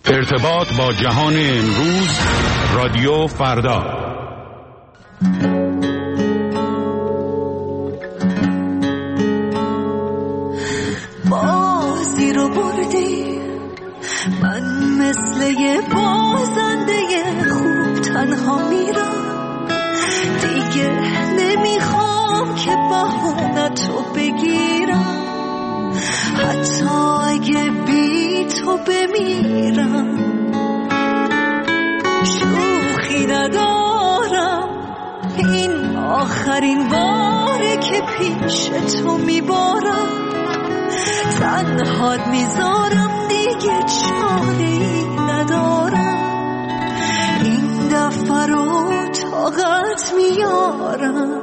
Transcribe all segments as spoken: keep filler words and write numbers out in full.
ارتباط با جهان امروز، رادیو فردا. بازی رو بردی، من مثل یه بازنده خوب تنها میرم، دیگه نمیخوام که بهونه‌تو بگیرم، حتی اگه بی تو بمیرم. شوخی ندارم، این آخرین باره که پیش تو میبارم، تنهات میذارم، دیگه چاره‌ای ندارم، این دفعه رو طاقت میارم.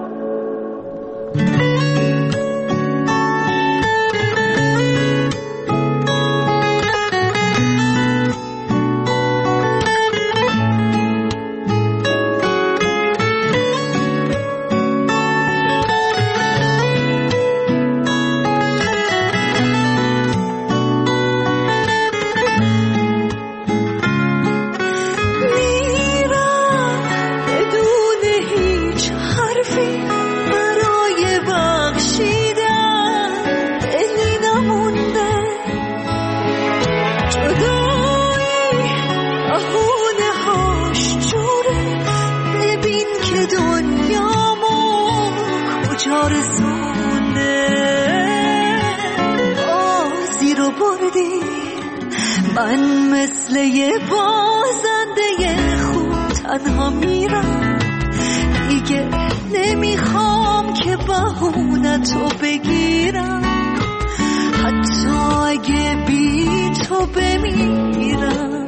من مثل یه بازنده خوب تنها میرم، دیگه نمیخوام که بهونه‌تو بگیرم، حتی اگه بی تو بمیرم.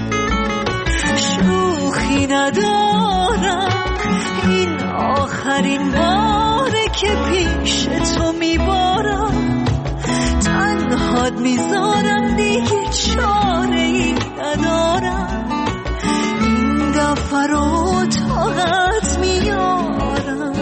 شوخی ندارم، این آخرین باره که پیش تو میبارم، تنهات میذارم، دیگه چاره‌ای ندارم، این دفعه رو طاقت میارم.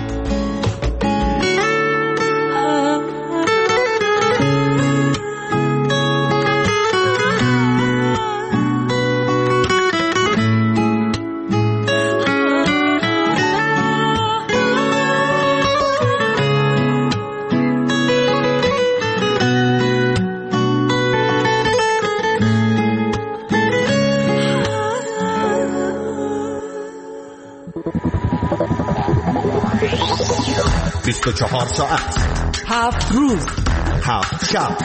بیست و چهار ساعت، هفت روز، هفت شب،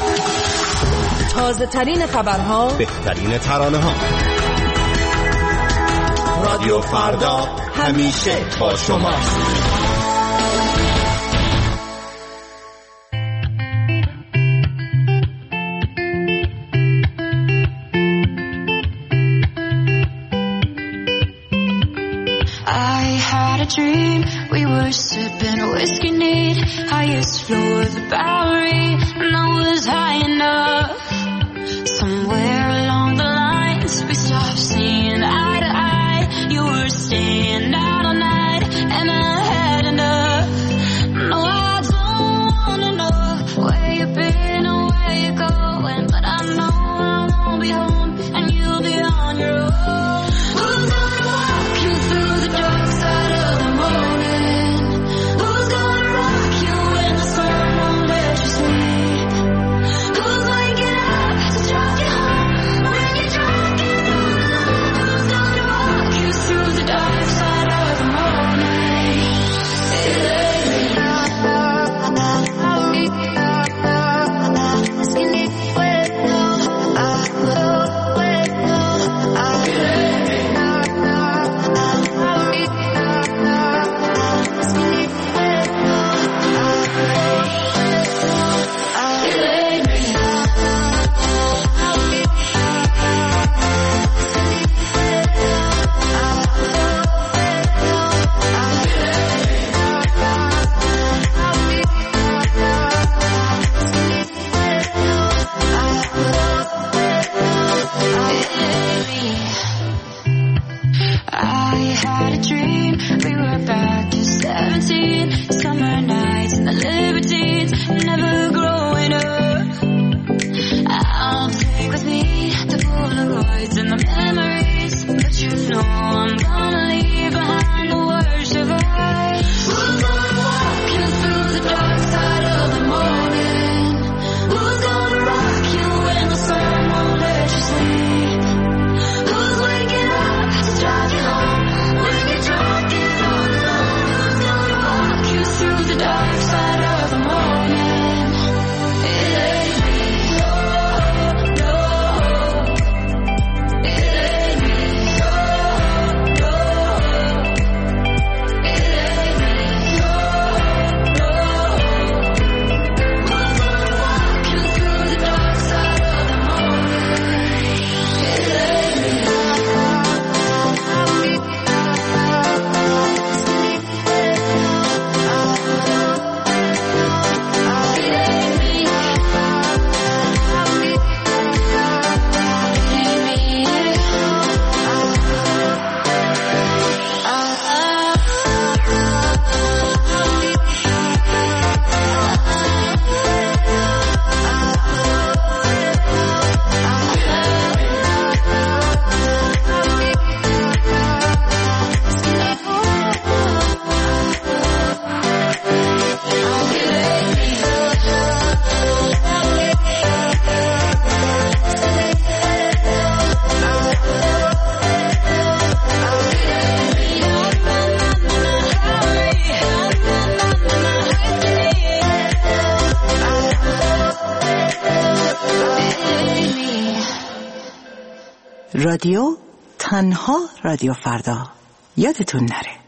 تازه ترین خبرها، بهترین ترانه ها. رادیو فردا همیشه با شماست. Dream we were sipping whiskey neat, highest floor of the Bowery, and I was high enough. Somewhere along the lines we stopped seeing eye to eye. You were staying out all night and I had enough. No, I don't wanna know where you've been or where you're going, but I know I won't be home and you'll be on your own. Who's gonna walk you through the dark side of morning? Who's gonna rock you when the sun won't let you sleep? رادیو تنها رادیو فردا، یادتون نره.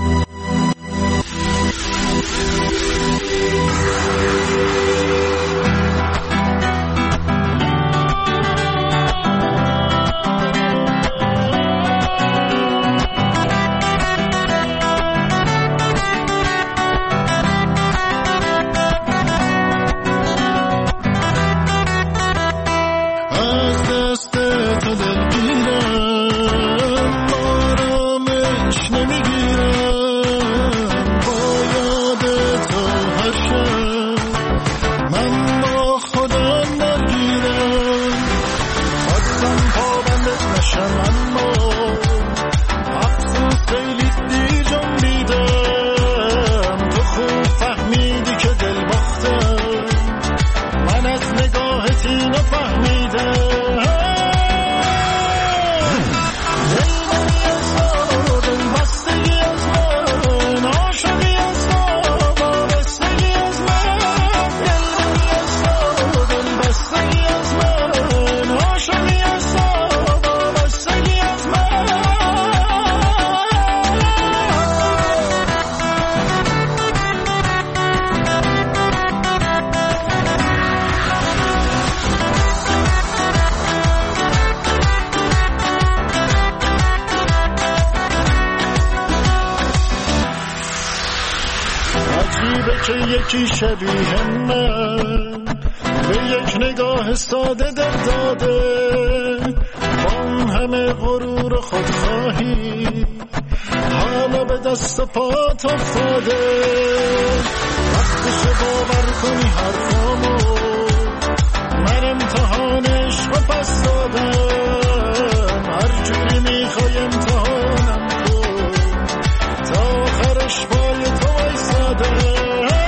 یکی شبیه من به یک نگاه ساده در داده، با اون همه غرور و خودخواهی حالا به دست و پات افتاده. وقتش باور کنی حرفامو، من امتحان عشق و پس دادم. هر جوری میخوای امتحانم کن، تا آخرش پای تو ایستاده.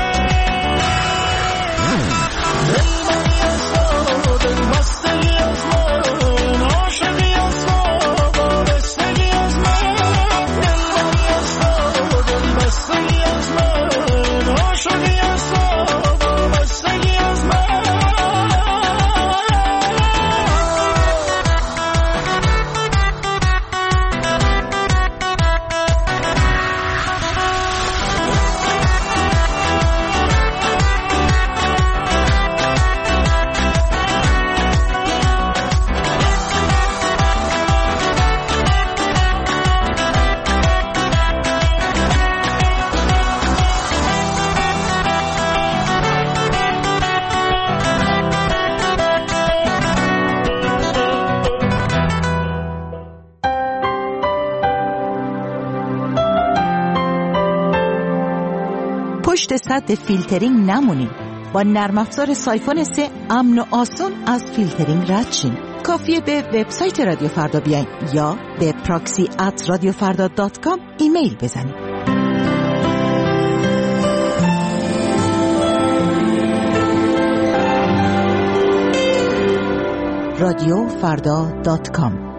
پشت سد فیلترینگ نمونین. با نرم افزار سایفون سه امن و آسون از فیلترینگ رد شین. کافیه به وبسایت رادیو فردا بیاین یا به پراکسی ات رادیو فردا دات کام ایمیل بزنید. رادیو فردا دات کام.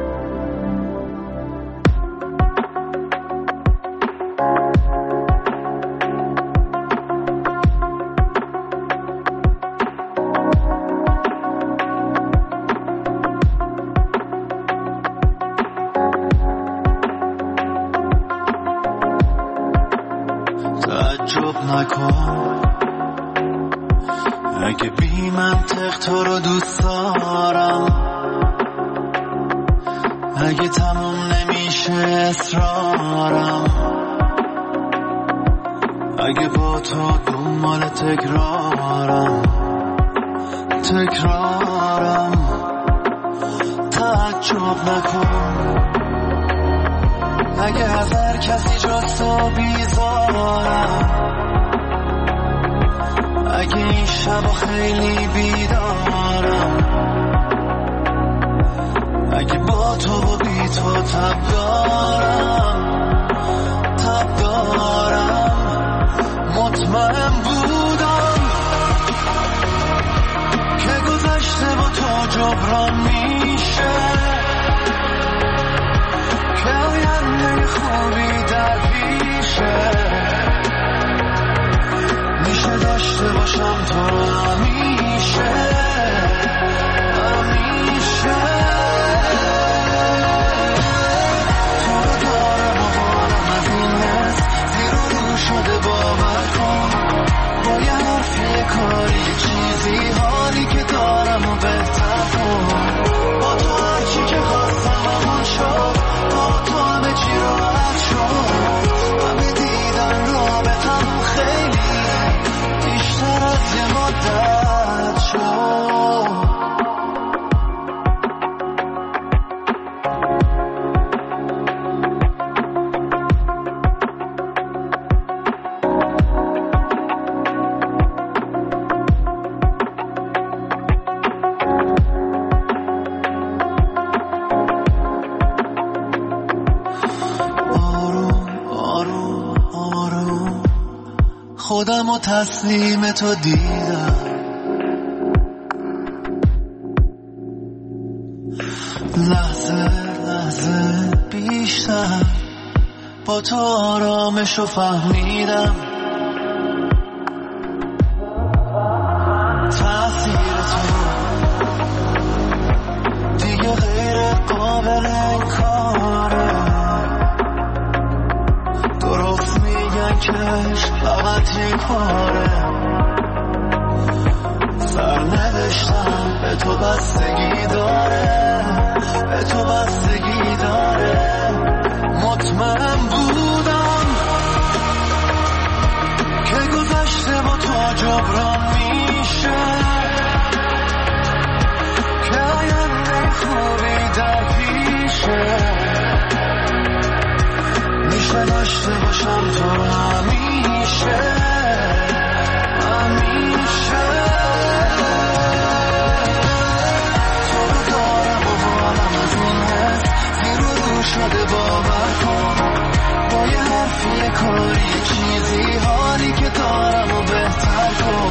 اگه بی منطق تو رو دوست دارم، اگه تموم نمیشه اصرارم، اگه با تو دنبال تکرارم تکرارم تعجب نکن اگه از هر کسی جز تو بیزارم، اگه این شب خیلی بیدارم، اگه با تو و بی تو تب دارم تب دارم. مطمئن بودم که گذشته با تو جبران میشه، که آینده خوبی در پیشه، میشه داشته باشم تو همیشه همیشه. خودم و تسلیم تو دیدم. لحظه لحظه بیشتر با تو آرامشو فهمیدم. تأثیر تو دیگه غیر قابل انکاره. درست میگن کش فقط یک باره. سرنوشتم به تو بستگی داره، به تو بستگی داره. مطمئن بودم که گذشته با تو جبران میشه، که آینده خوبی در پیشه. میشه داشته باشم تو رو همیشه همیشه. تو رو دارم و بالم از این حس زیر و رو شده. باور کن با یه حرفی یه کاری چیزی حالی که دارم و بهتر کن.